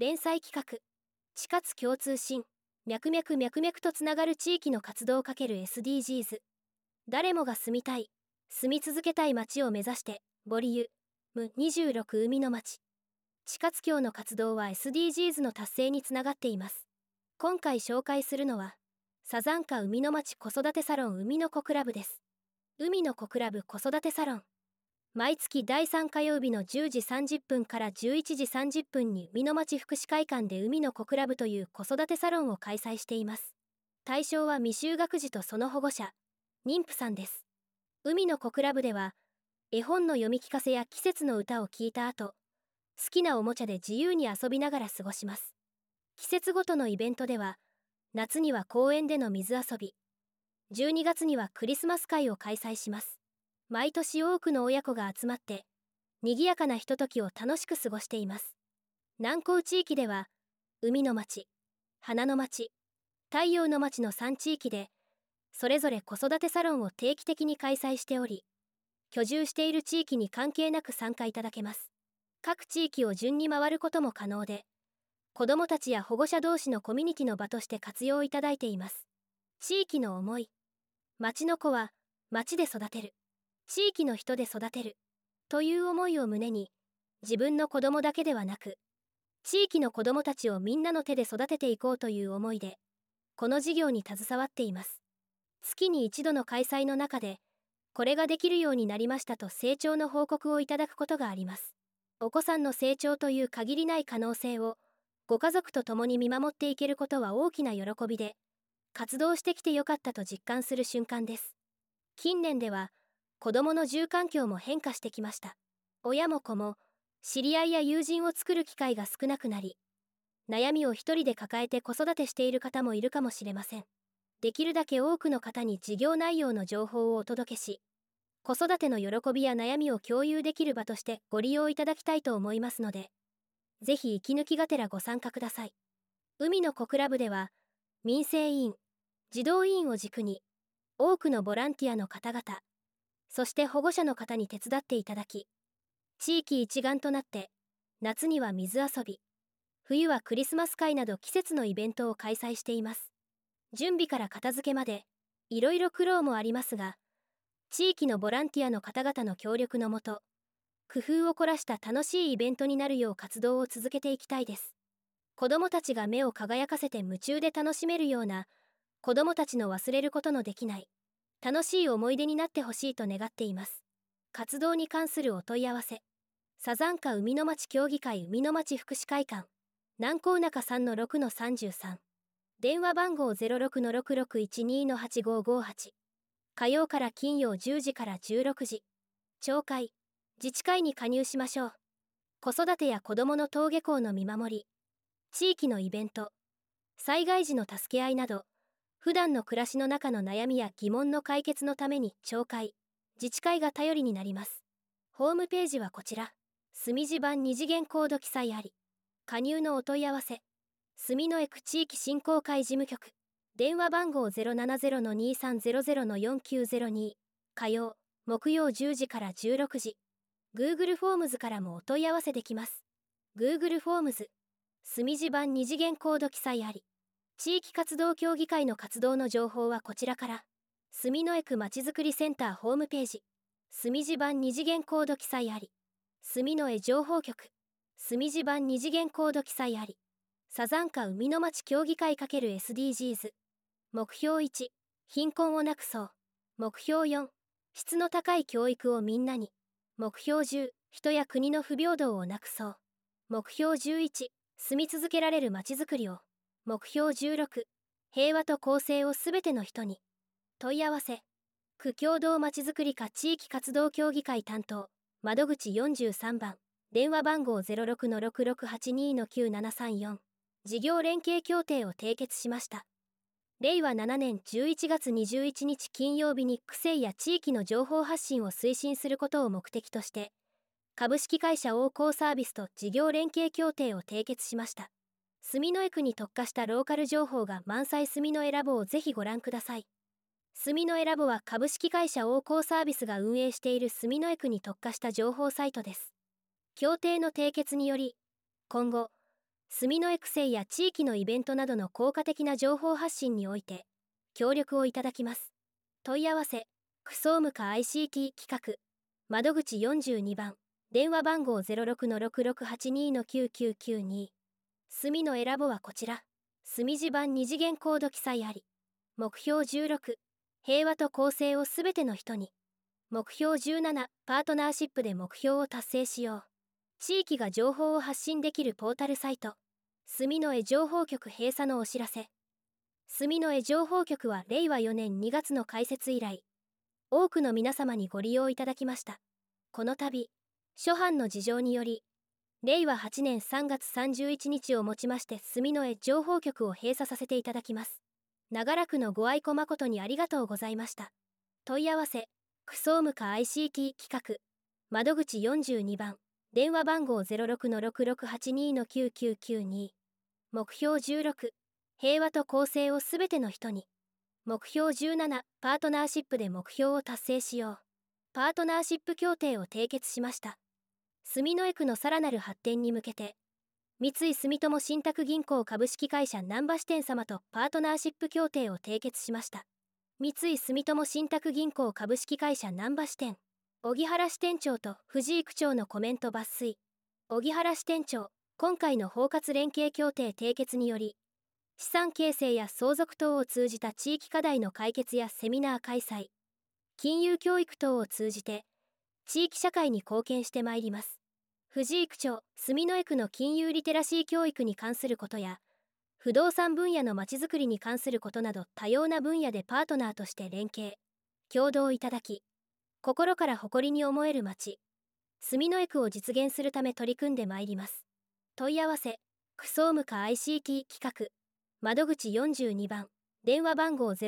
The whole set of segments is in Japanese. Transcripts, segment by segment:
連載企画、地活共通心、脈々脈々とつながる地域の活動をかける SDGs。誰もが住みたい、住み続けたい街を目指して、ボリューム26海の町。地活協の活動は SDGs の達成につながっています。今回紹介するのは、サザンカ海の町子育てサロン海の子クラブです。海の子クラブ子育てサロン。毎月第3火曜日の10時30分から11時30分に海の町福祉会館で海の子クラブという子育てサロンを開催しています。対象は未就学児とその保護者、妊婦さんです。海の子クラブでは、絵本の読み聞かせや季節の歌を聞いた後、好きなおもちゃで自由に遊びながら過ごします。季節ごとのイベントでは、夏には公園での水遊び、12月にはクリスマス会を開催します。毎年多くの親子が集まって、賑やかなひとときを楽しく過ごしています。南高地域では、海の町、花の町、太陽の町の3地域で、それぞれ子育てサロンを定期的に開催しており、居住している地域に関係なく参加いただけます。各地域を順に回ることも可能で、子どもたちや保護者同士のコミュニティの場として活用いただいています。地域の思い。町の子は、町で育てる。地域の人で育てる。という思いを胸に、自分の子供だけではなく、地域の子供たちをみんなの手で育てていこうという思いで、この事業に携わっています。月に一度の開催の中で、これができるようになりましたと成長の報告をいただくことがあります。お子さんの成長という限りない可能性を、ご家族と共に見守っていけることは大きな喜びで、活動してきてよかったと実感する瞬間です。近年では、子どもの住環境も変化してきました。親も子も、知り合いや友人を作る機会が少なくなり、悩みを一人で抱えて子育てしている方もいるかもしれません。できるだけ多くの方に事業内容の情報をお届けし、子育ての喜びや悩みを共有できる場としてご利用いただきたいと思いますので、ぜひ息抜きがてらご参加ください。海の子クラブでは、民生委員、児童委員を軸に、多くのボランティアの方々、そして保護者の方に手伝っていただき、地域一丸となって、夏には水遊び、冬はクリスマス会など季節のイベントを開催しています。準備から片付けまで、いろいろ苦労もありますが、地域のボランティアの方々の協力のもと、工夫を凝らした楽しいイベントになるよう活動を続けていきたいです。子どもたちが目を輝かせて夢中で楽しめるような、子どもたちの忘れることのできない、楽しい思い出になってほしいと願っています。活動に関するお問い合わせ。サザンカ海の町協議会海の町福祉会館。南高中 3-6-33。電話番号 06-6612-8558。火曜から金曜10時から16時。町会。自治会に加入しましょう。子育てや子どもの登下校の見守り、地域のイベント、災害時の助け合いなど、普段の暮らしの中の悩みや疑問の解決のために町会、自治会が頼りになります。ホームページはこちら。墨字版2次元コード記載あり。加入のお問い合わせ。住之江区地域振興会事務局。電話番号 070-2300-4902。火曜、木曜10時から16時。Google フォームズからもお問い合わせできます。Google フォームズ。墨字版2次元コード記載あり。地域活動協議会の活動の情報はこちらから。住之江区まちづくりセンターホームページ。墨字版2次元コード記載あり。住之江情報局。墨字版2次元コード記載あり。サザンカ海の町協議会 ×SDGs。目標1、貧困をなくそう。目標4、質の高い教育をみんなに。目標10、人や国の不平等をなくそう。目標11、住み続けられる町づくりを。目標16、平和と公正をすべての人に。問い合わせ。区共同まちづくり課地域活動協議会担当。窓口43番。電話番号 06-6682-9734。事業連携協定を締結しました。令和7年11月21日金曜日に区政や地域の情報発信を推進することを目的として、株式会社大高サービスと事業連携協定を締結しました。住之江区に特化したローカル情報が満載住之江ラボをぜひご覧ください。住之江ラボは株式会社大高サービスが運営している住之江区に特化した情報サイトです。協定の締結により、今後、 住之江区政や地域のイベントなどの効果的な情報発信において協力をいただきます。問い合わせ区総務課 ICT 企画窓口42番電話番号 06-6682-9992 住の選ぼはこちら。住地版2次元コード記載あり。目標16平和と公正をすべての人に。目標17パートナーシップで目標を達成しよう。地域が情報を発信できるポータルサイト住之江情報局閉鎖のお知らせ。住之江情報局は令和4年2月の開設以来多くの皆様にご利用いただきました。この度諸般の事情により令和8年3月31日をもちまして住之江情報局を閉鎖させていただきます。長らくのご愛顧誠にありがとうございました。問い合わせ区総務課 ICT 企画窓口42番電話番号 06-6682-9992 目標16平和と公正をすべての人に。目標17パートナーシップで目標を達成しよう。パートナーシップ協定を締結しました。住之江区のさらなる発展に向けて三井住友信託銀行株式会社難波支店様とパートナーシップ協定を締結しました。三井住友信託銀行株式会社難波支店荻原支店長と藤井区長のコメント抜粋。荻原支店長、今回の包括連携協定締結により資産形成や相続等を通じた地域課題の解決やセミナー開催、金融教育等を通じて地域社会に貢献してまいります。藤井区長、住之江区の金融リテラシー教育に関することや不動産分野のまちづくりに関することなど多様な分野でパートナーとして連携協働いただき心から誇りに思える町住之江区を実現するため取り組んでまいります。問い合わせ区総務課 ICT 企画窓口42番電話番号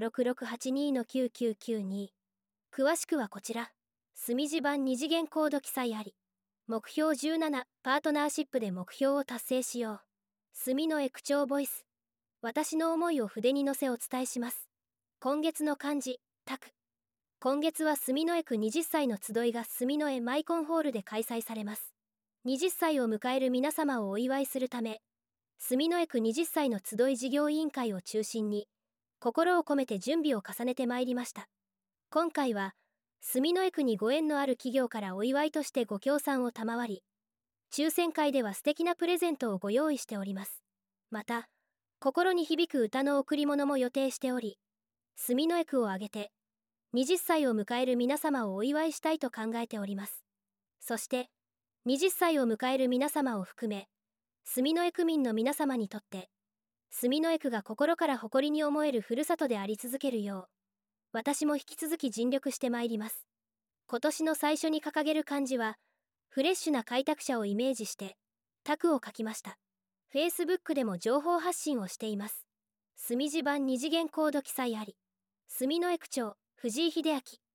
06-6682-9992 詳しくはこちら。住地版2次元コード記載あり。目標17パートナーシップで目標を達成しよう。住之江区長ボイス。私の思いを筆に乗せお伝えします。今月の漢字拓。今月は住之江区20歳の集いが住之江マイコンホールで開催されます。20歳を迎える皆様をお祝いするため住之江区20歳の集い事業委員会を中心に心を込めて準備を重ねてまいりました。今回は住之江区にご縁のある企業からお祝いとしてご協賛を賜り、抽選会では素敵なプレゼントをご用意しております。また心に響く歌の贈り物も予定しており、住之江区を挙げて20歳を迎える皆様をお祝いしたいと考えております。そして20歳を迎える皆様を含め住之江区民の皆様にとって住之江区が心から誇りに思えるふるさとであり続けるよう私も引き続き尽力してまいります。今年の最初に掲げる漢字はフレッシュな開拓者をイメージして拓を書きました。Facebook でも情報発信をしています。住地版2次元コード記載あり。住之江区長藤井秀明